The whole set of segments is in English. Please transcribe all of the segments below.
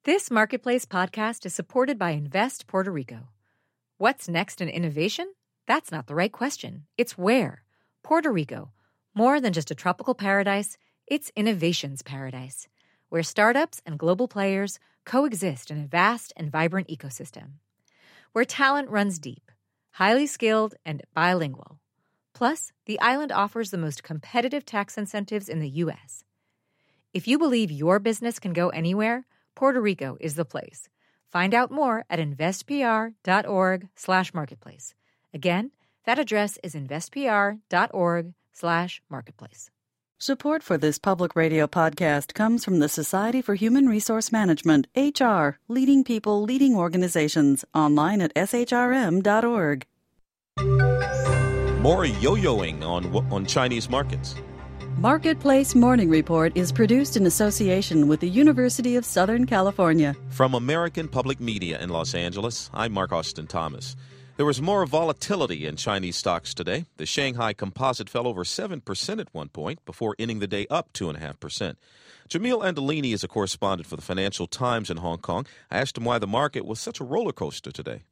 This Marketplace podcast is supported by Invest Puerto Rico. What's next in innovation? That's not the right question. It's where. Puerto Rico. More than just a tropical paradise, it's innovation's paradise, where startups and global players coexist in a vast and vibrant ecosystem. Where talent runs deep, highly skilled, and bilingual. Plus, the island offers the most competitive tax incentives in the U.S. If you believe your business can go anywhere, Puerto Rico is the place. Find out more at investpr.org/marketplace. Again, that address is investpr.org/marketplace. Support for this public radio podcast comes from the Society for Human Resource Management, HR, leading people, leading organizations, online at shrm.org. More yo-yoing on Chinese markets. Marketplace Morning Report is produced in association with the University of Southern California. From American Public Media in Los Angeles, I'm Mark Austin Thomas. There was more volatility in Chinese stocks today. The Shanghai Composite fell over 7% at one point before ending the day up 2.5%. Jamil Andolini is a correspondent for the Financial Times in Hong Kong. I asked him why the market was such a roller coaster today.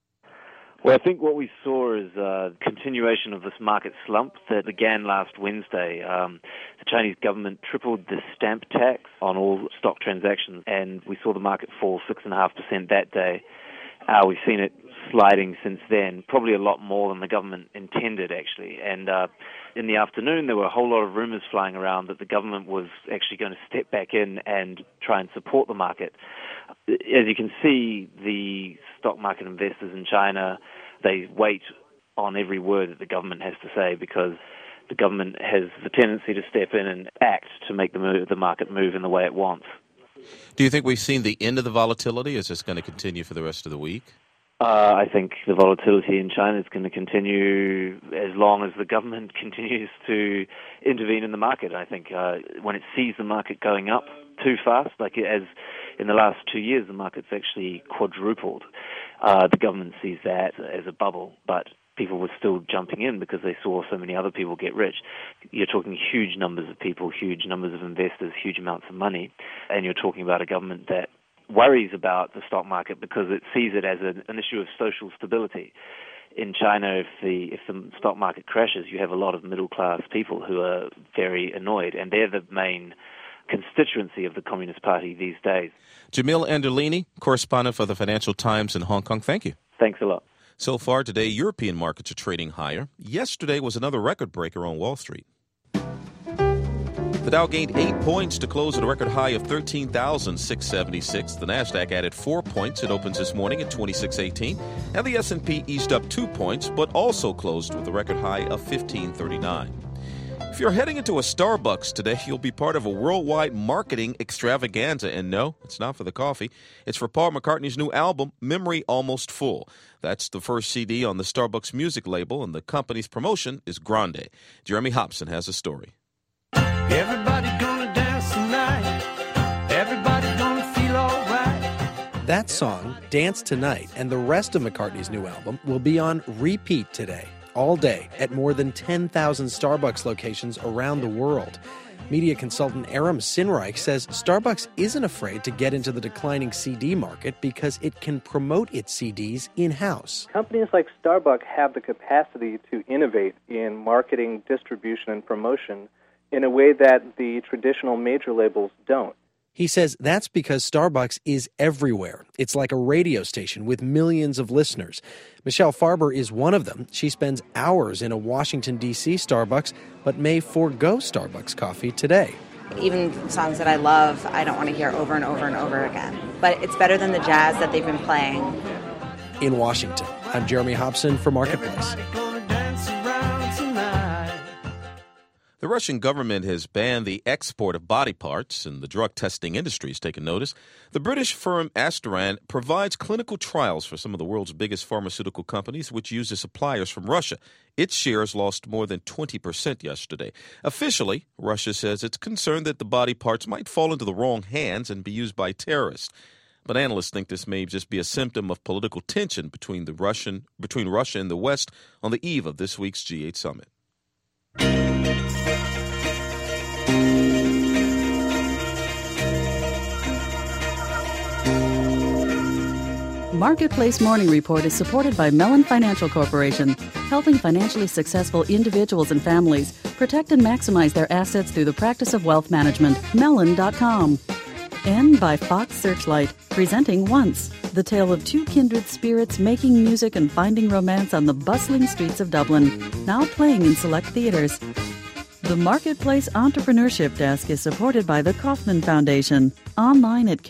Well, I think what we saw is a continuation of this market slump that began last Wednesday. The Chinese government tripled the stamp tax on all stock transactions, and we saw the market fall 6.5% that day. We've seen it sliding since then, probably a lot more than the government intended, actually. And in the afternoon, there were a whole lot of rumors flying around that the government was actually going to step back in and try and support the market. As you can see, the stock market investors in China, they wait on every word that the government has to say because the government has the tendency to step in and act to make the market move in the way it wants. Do you think we've seen the end of the volatility? Is this going to continue for the rest of the week? I think the volatility in China is going to continue as long as the government continues to intervene in the market. I think when it sees the market going up too fast, like as in the last 2 years, the market's actually quadrupled. The government sees that as a bubble, but people were still jumping in because they saw so many other people get rich. You're talking huge numbers of people, huge numbers of investors, huge amounts of money, and you're talking about a government that worries about the stock market because it sees it as an issue of social stability. In China, if the stock market crashes, you have a lot of middle-class people who are very annoyed, and they're the main constituency of the Communist Party these days. Jamil Andolini, correspondent for the Financial Times in Hong Kong. Thank you. Thanks a lot. So far today, European markets are trading higher. Yesterday was another record breaker on Wall Street. The Dow gained 8 points to close at a record high of 13,676. The Nasdaq added 4 points. It opens this morning at 2618. And the S&P eased up 2 points, but also closed with a record high of 1539. If you're heading into a Starbucks today, you'll be part of a worldwide marketing extravaganza. And no, it's not for the coffee. It's for Paul McCartney's new album, Memory Almost Full. That's the first CD on the Starbucks music label, and the company's promotion is grande. Jeremy Hobson has a story. Everybody gonna dance tonight. Everybody gonna feel all right. That song, Dance Tonight, and the rest of McCartney's new album will be on repeat today, all day, at more than 10,000 Starbucks locations around the world. Media consultant Aram Sinreich says Starbucks isn't afraid to get into the declining CD market because it can promote its CDs in-house. Companies like Starbucks have the capacity to innovate in marketing, distribution, and promotion in a way that the traditional major labels don't. He says that's because Starbucks is everywhere. It's like a radio station with millions of listeners. Michelle Farber is one of them. She spends hours in a Washington, D.C. Starbucks, but may forego Starbucks coffee today. Even songs that I love, I don't want to hear over and over and over again. But it's better than the jazz that they've been playing. In Washington, I'm Jeremy Hobson for Marketplace. The Russian government has banned the export of body parts, and the drug testing industry has taken notice. The British firm Asteran provides clinical trials for some of the world's biggest pharmaceutical companies, which uses suppliers from Russia. Its shares lost more than 20% yesterday. Officially, Russia says it's concerned that the body parts might fall into the wrong hands and be used by terrorists. But analysts think this may just be a symptom of political tension between Russia and the West on the eve of this week's G8 summit. Marketplace Morning Report is supported by Mellon Financial Corporation, helping financially successful individuals and families protect and maximize their assets through the practice of wealth management. Mellon.com. And by Fox Searchlight, presenting Once, the tale of two kindred spirits making music and finding romance on the bustling streets of Dublin, now playing in select theaters. The Marketplace Entrepreneurship Desk is supported by the Kauffman Foundation, online at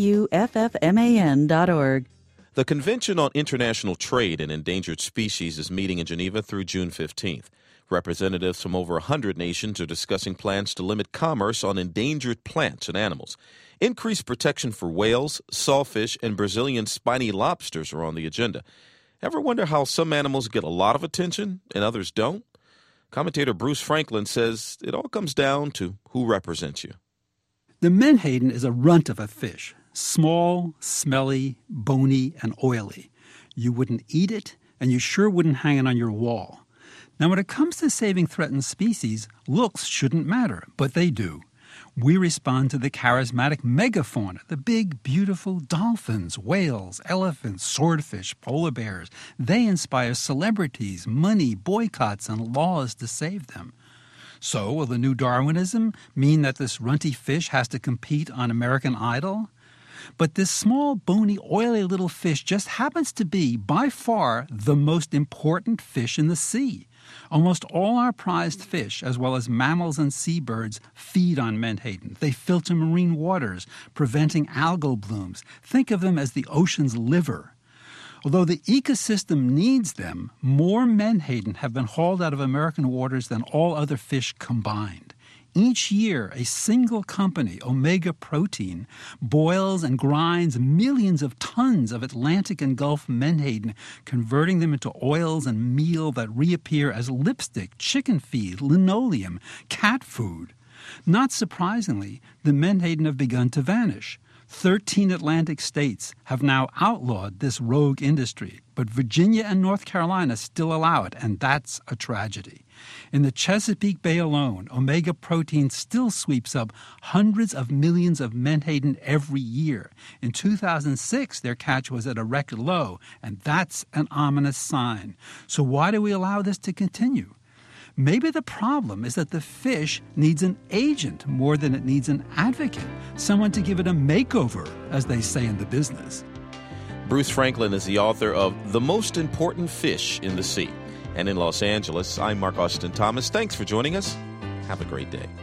kauffman.org. The Convention on International Trade in Endangered Species is meeting in Geneva through June 15th. Representatives from over 100 nations are discussing plans to limit commerce on endangered plants and animals. Increased protection for whales, sawfish, and Brazilian spiny lobsters are on the agenda. Ever wonder how some animals get a lot of attention and others don't? Commentator Bruce Franklin says it all comes down to who represents you. The menhaden is a runt of a fish, small, smelly, bony, and oily. You wouldn't eat it, and you sure wouldn't hang it on your wall. Now, when it comes to saving threatened species, looks shouldn't matter, but they do. We respond to the charismatic megafauna, the big, beautiful dolphins, whales, elephants, swordfish, polar bears. They inspire celebrities, money, boycotts, and laws to save them. So, will the new Darwinism mean that this runty fish has to compete on American Idol? But this small, bony, oily little fish just happens to be, by far, the most important fish in the sea. Almost all our prized fish, as well as mammals and seabirds, feed on menhaden. They filter marine waters, preventing algal blooms. Think of them as the ocean's liver. Although the ecosystem needs them, more menhaden have been hauled out of American waters than all other fish combined. Each year, a single company, Omega Protein, boils and grinds millions of tons of Atlantic and Gulf menhaden, converting them into oils and meal that reappear as lipstick, chicken feed, linoleum, cat food. Not surprisingly, the menhaden have begun to vanish. 13 Atlantic states have now outlawed this rogue industry, but Virginia and North Carolina still allow it, and that's a tragedy. In the Chesapeake Bay alone, Omega Protein still sweeps up hundreds of millions of menhaden every year. In 2006, their catch was at a record low, and that's an ominous sign. So why do we allow this to continue? Maybe the problem is that the fish needs an agent more than it needs an advocate, someone to give it a makeover, as they say in the business. Bruce Franklin is the author of The Most Important Fish in the Sea. And in Los Angeles, I'm Mark Austin Thomas. Thanks for joining us. Have a great day.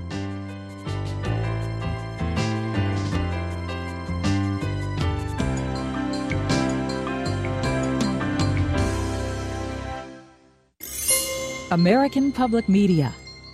American Public Media.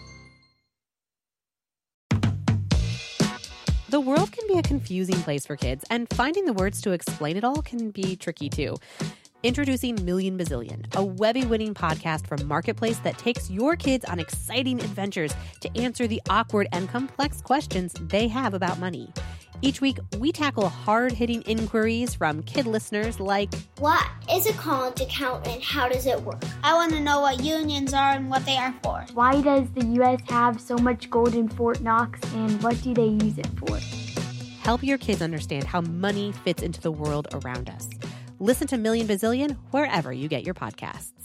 The world can be a confusing place for kids, and finding the words to explain it all can be tricky too. Introducing Million Bazillion, a Webby-winning podcast from Marketplace that takes your kids on exciting adventures to answer the awkward and complex questions they have about money. Each week, we tackle hard-hitting inquiries from kid listeners like, what is a college account and how does it work? I want to know what unions are and what they are for. Why does the U.S. have so much gold in Fort Knox and what do they use it for? Help your kids understand how money fits into the world around us. Listen to Million Bazillion wherever you get your podcasts.